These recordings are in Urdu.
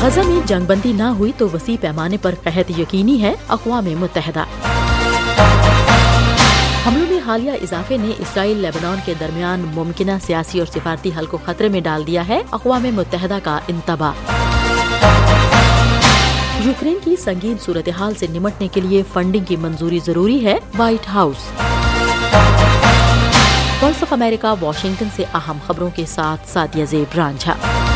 غزہ میں جنگ بندی نہ ہوئی تو وسیع پیمانے پر قحط یقینی ہے، اقوام متحدہ۔ حملوں میں حالیہ اضافے نے اسرائیل لیبنان کے درمیان ممکنہ سیاسی اور سفارتی حل کو خطرے میں ڈال دیا ہے، اقوام متحدہ کا انتباہ۔ یوکرین کی سنگین صورتحال سے نمٹنے کے لیے فنڈنگ کی منظوری ضروری ہے، White House. Voice of America Washington سے اہم خبروں کے ساتھ سعدیہ زیب رانجھا۔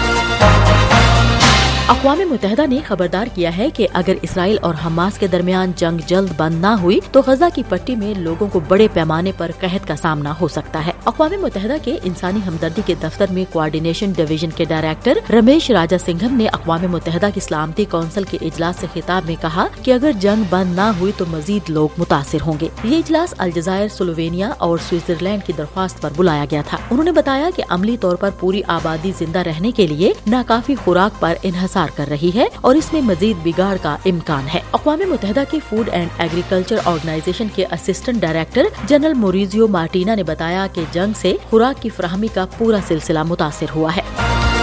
اقوام متحدہ نے خبردار کیا ہے کہ اگر اسرائیل اور حماس کے درمیان جنگ جلد بند نہ ہوئی تو غزہ کی پٹی میں لوگوں کو بڑے پیمانے پر قحط کا سامنا ہو سکتا ہے۔ اقوام متحدہ کے انسانی ہمدردی کے دفتر میں کوارڈینیشن ڈویژن کے ڈائریکٹر رمیش راجا سنگھم نے اقوام متحدہ کی سلامتی کونسل کے اجلاس سے خطاب میں کہا کہ اگر جنگ بند نہ ہوئی تو مزید لوگ متاثر ہوں گے۔ یہ اجلاس الجزائر، سلووینیا اور سوئٹزرلینڈ کی درخواست پر بلایا گیا تھا۔ انہوں نے بتایا کہ عملی طور پر پوری آبادی زندہ رہنے کے لیے ناکافی خوراک پر انحصار کر رہی ہے اور اس میں مزید بگاڑ کا امکان ہے۔ اقوام متحدہ کی فوڈ اینڈ ایگریکلچر آرگنائزیشن کے assistant director general Maurizio Martina نے بتایا کہ جنگ سے خوراک کی فراہمی کا پورا سلسلہ متاثر ہوا ہے۔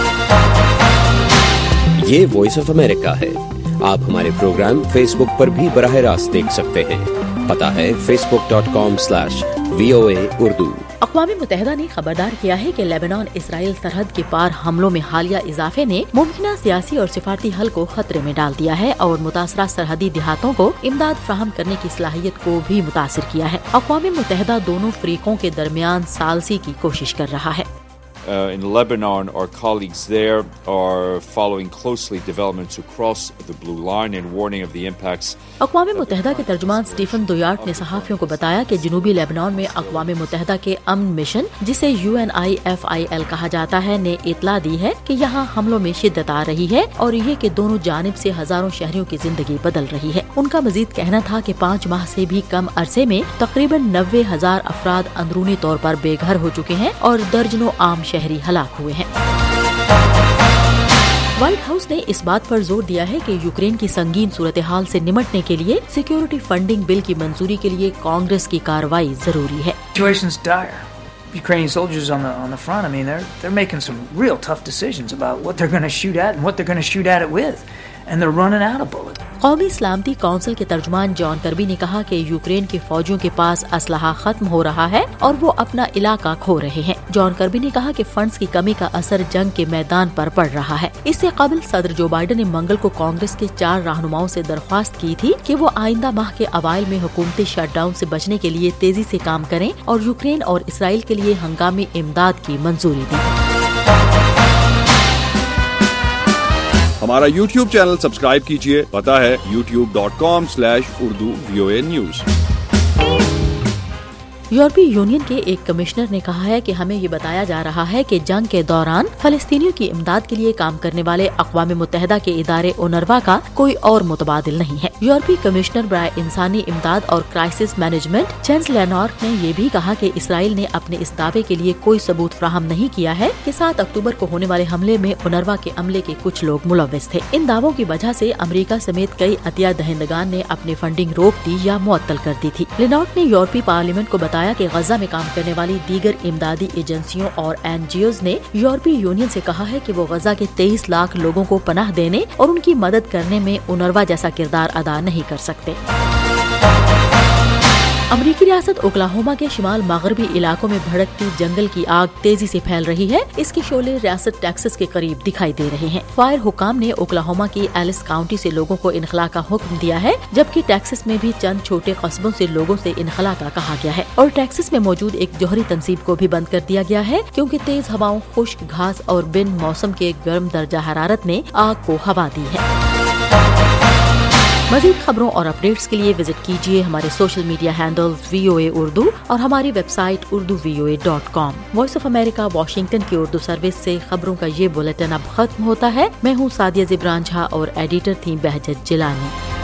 یہ وائس آف امریکہ ہے۔ آپ ہمارے پروگرام فیس بک پر بھی براہ راست دیکھ سکتے ہیں۔ پتہ ہے facebook.com/VOA Urdu۔ اقوام متحدہ نے خبردار کیا ہے کہ لیبنان اسرائیل سرحد کے پار حملوں میں حالیہ اضافے نے ممکنہ سیاسی اور سفارتی حل کو خطرے میں ڈال دیا ہے اور متاثرہ سرحدی دیہاتوں کو امداد فراہم کرنے کی صلاحیت کو بھی متاثر کیا ہے۔ اقوام متحدہ دونوں فریقوں کے درمیان ثالثی کی کوشش کر رہا ہے۔ In Lebanon, our colleagues there are following closely developments across the Blue Line and warning of the impacts. اقوام متحدہ کے ترجمان سٹیفن دویارٹ نے صحافیوں کو بتایا کہ جنوبی لیبنان میں اقوام متحدہ کے امن مشن، جسے UNIFIL کہا جاتا ہے، نے اطلاع دی ہے کہ یہاں حملوں میں شدت آ رہی ہے اور یہ کہ دونوں جانب سے ہزاروں شہریوں کی زندگی بدل رہی ہے۔ ان کا مزید کہنا تھا کہ 5 ماہ سے بھی کم عرصے میں تقریباً 90,000 افراد اندرونی طور پر بے گھر ہو چکے ہیں اور درجنوں عام شہری ہلاک ہوئے ہیں۔ وائٹ ہاؤس نے اس بات پر زور دیا ہے کہ یوکرین کی سنگین صورتحال سے نمٹنے کے لیے سیکیورٹی فنڈنگ بل کی منظوری کے لیے کانگریس کی کارروائی ضروری ہے۔ Ukrainian soldiers on the front, I mean, they're making some real tough decisions about what they're going to shoot at and what they're going to shoot at it with, and they're running out of bullets. قومی سلامتی کونسل کے ترجمان جان کربی نے کہا کہ یوکرین کے فوجیوں کے پاس اسلحہ ختم ہو رہا ہے اور وہ اپنا علاقہ کھو رہے ہیں۔ جان کربی نے کہا کہ فنڈز کی کمی کا اثر جنگ کے میدان پر پڑ رہا ہے۔ اس سے قبل صدر جو بائیڈن نے منگل کو کانگریس کے 4 رہنماؤں سے درخواست کی تھی کہ وہ آئندہ ماہ کے اوائل میں حکومتی شٹ ڈاؤن سے بچنے کے لیے تیزی سے کام کریں اور یوکرین اور اسرائیل کے لیے ہنگامی امداد کی منظوری دی۔ ہمارا YouTube چینل سبسکرائب کیجئے، پتہ ہے youtube.com/Urdu VOA News۔ یورپی یونین کے ایک کمشنر نے کہا ہے کہ ہمیں یہ بتایا جا رہا ہے کہ جنگ کے دوران فلسطینیوں کی امداد کے لیے کام کرنے والے اقوام متحدہ کے ادارے اونروا کا کوئی اور متبادل نہیں ہے۔ یورپی کمشنر برائے انسانی امداد اور کرائسس مینجمنٹ چینس لینارک نے یہ بھی کہا کہ اسرائیل نے اپنے اس دعوے کے لیے کوئی ثبوت فراہم نہیں کیا ہے کہ 7 اکتوبر کو ہونے والے حملے میں اونروا کے عملے کے کچھ لوگ ملوث تھے۔ ان دعووں کی وجہ سے امریکہ سمیت کئی عطیہ دہندگان نے اپنی فنڈنگ روک دی یا معطل کر دی تھی۔ لینارک نے یورپی پارلیمنٹ کو بتایا کہ غزہ میں کام کرنے والی دیگر امدادی ایجنسیوں اور NGOs نے یورپی یونین سے کہا ہے کہ وہ غزہ کے 23 لاکھ لوگوں کو پناہ دینے اور ان کی مدد کرنے میں اونروا جیسا کردار ادا نہیں کر سکتے۔ امریکی ریاست اوکلاہوما کے شمال مغربی علاقوں میں بھڑکتی جنگل کی آگ تیزی سے پھیل رہی ہے۔ اس کے شعلے ریاست ٹیکسس کے قریب دکھائی دے رہے ہیں۔ فائر حکام نے اوکلاہوما کی ایلس کاؤنٹی سے لوگوں کو انخلاء کا حکم دیا ہے، جبکہ ٹیکسس میں بھی چند چھوٹے قصبوں سے لوگوں سے انخلاء کا کہا گیا ہے اور ٹیکسس میں موجود ایک جوہری تنصیب کو بھی بند کر دیا گیا ہے کیونکہ تیز ہواؤں، خشک گھاس اور بن موسم کے گرم درجہ حرارت نے آگ کو ہوا دی ہے۔ مزید خبروں اور اپڈیٹس کے لیے وزٹ کیجیے ہمارے social media handles VOA Urdu اور ہماری website urduvoa.com۔ Voice of America Washington کی اردو سروس سے خبروں کا یہ بلیٹن اب ختم ہوتا ہے۔ میں ہوں سعدیہ زیب رانجھا اور ایڈیٹر تھیں بہجت جیلانی۔